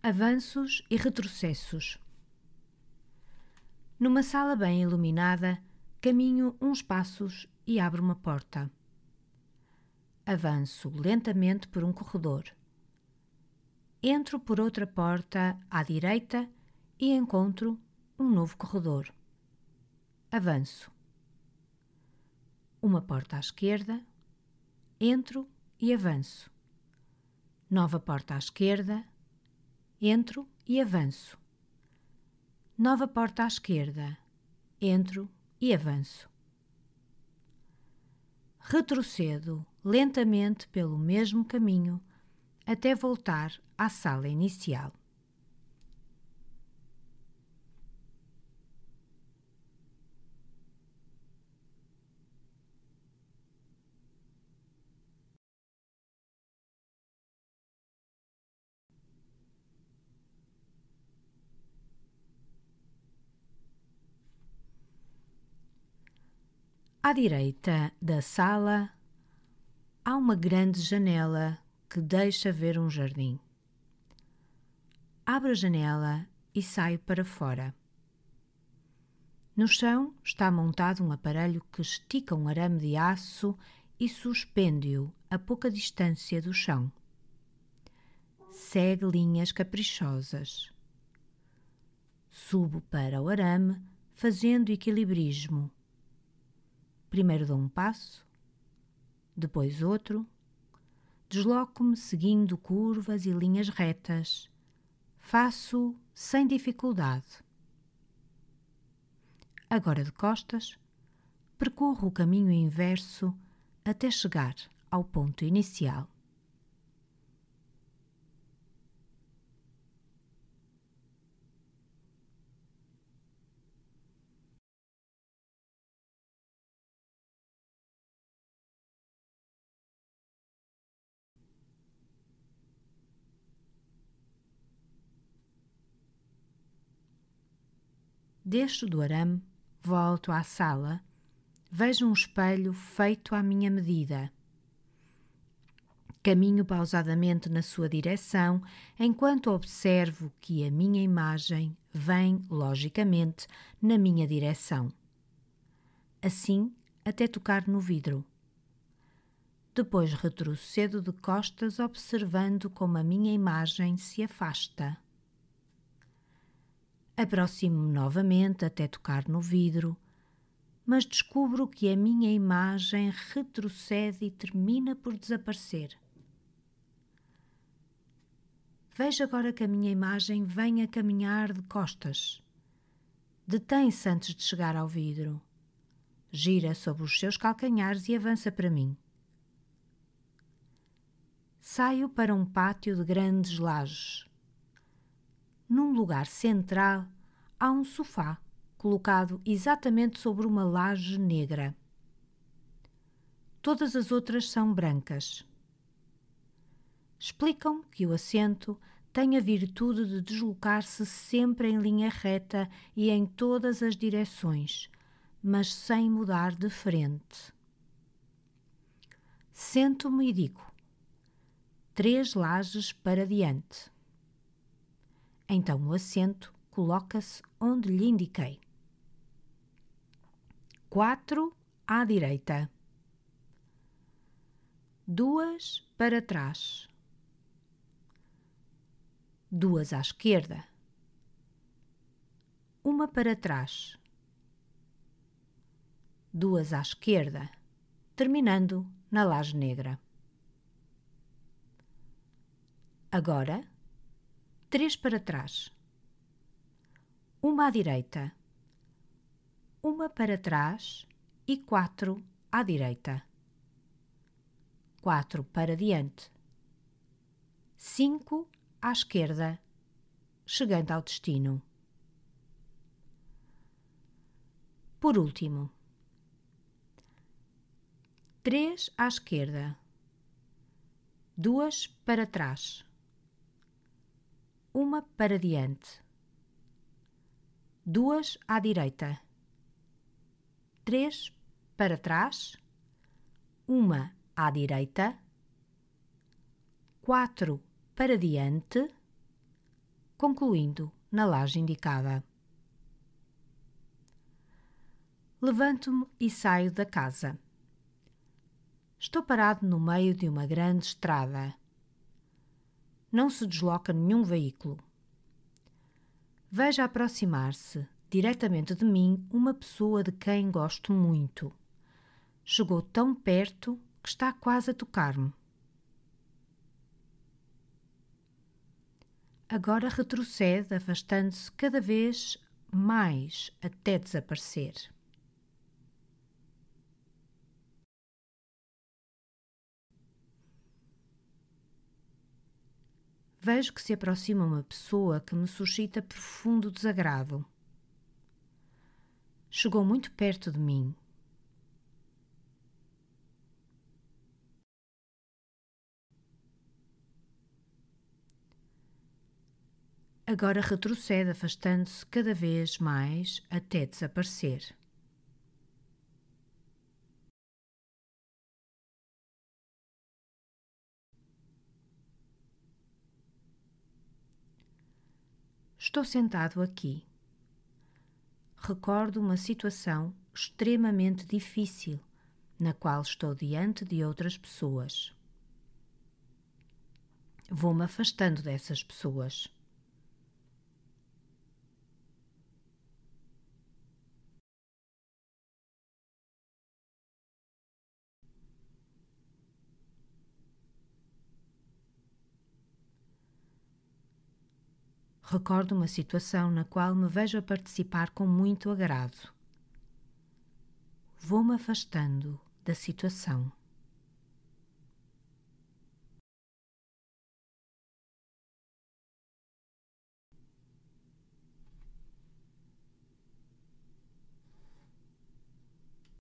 Avanços e retrocessos. Numa sala bem iluminada, caminho uns passos e abro uma porta. Avanço lentamente por um corredor. Entro por outra porta à direita e encontro um novo corredor. Avanço. Uma porta à esquerda. Entro e avanço. Nova porta à esquerda. Entro e avanço. Nova porta à esquerda. Entro e avanço. Retrocedo lentamente pelo mesmo caminho até voltar à sala inicial. À direita da sala há uma grande janela que deixa ver um jardim. Abro a janela e saio para fora. No chão está montado um aparelho que estica um arame de aço e suspende-o a pouca distância do chão. Segue linhas caprichosas. Subo para o arame, fazendo equilibrismo. Primeiro dou um passo, depois outro. Desloco-me seguindo curvas e linhas retas. Faço sem dificuldade. Agora de costas, percorro o caminho inverso até chegar ao ponto inicial. Desço do arame, volto à sala, vejo um espelho feito à minha medida. Caminho pausadamente na sua direção, enquanto observo que a minha imagem vem, logicamente, na minha direção. Assim, até tocar no vidro. Depois retrocedo de costas, observando como a minha imagem se afasta. Aproximo-me novamente até tocar no vidro, mas descubro que a minha imagem retrocede e termina por desaparecer. Vejo agora que a minha imagem vem a caminhar de costas. Detém-se antes de chegar ao vidro. Gira sobre os seus calcanhares e avança para mim. Saio para um pátio de grandes lajes. Num lugar central há um sofá colocado exatamente sobre uma laje negra. Todas as outras são brancas. Explicam que o assento tem a virtude de deslocar-se sempre em linha reta e em todas as direções, mas sem mudar de frente. Sento-me e digo: 3 lajes para diante. Então o assento coloca-se onde lhe indiquei. 4 à direita. 2 para trás. 2 à esquerda. 1 para trás. 2 à esquerda, terminando na laje negra. Agora, 3 para trás. 1 à direita. 1 para trás e 4 à direita. 4 para diante. 5 à esquerda, chegando ao destino. Por último, 3 à esquerda. 2 para trás. 1 para diante. 2 à direita. 3 para trás. 1 à direita. 4 para diante. concluindo na laje indicada. Levanto-me e saio da casa. Estou parado no meio de uma grande estrada. Não se desloca nenhum veículo. Vejo aproximar-se, diretamente de mim, uma pessoa de quem gosto muito. Chegou tão perto que está quase a tocar-me. Agora retrocede, afastando-se cada vez mais até desaparecer. Vejo que se aproxima uma pessoa que me suscita profundo desagrado. Chegou muito perto de mim. Agora retrocede, afastando-se cada vez mais até desaparecer. Estou sentado aqui. Recordo uma situação extremamente difícil, na qual estou diante de outras pessoas. Vou-me afastando dessas pessoas. Recordo uma situação na qual me vejo a participar com muito agrado. Vou-me afastando da situação.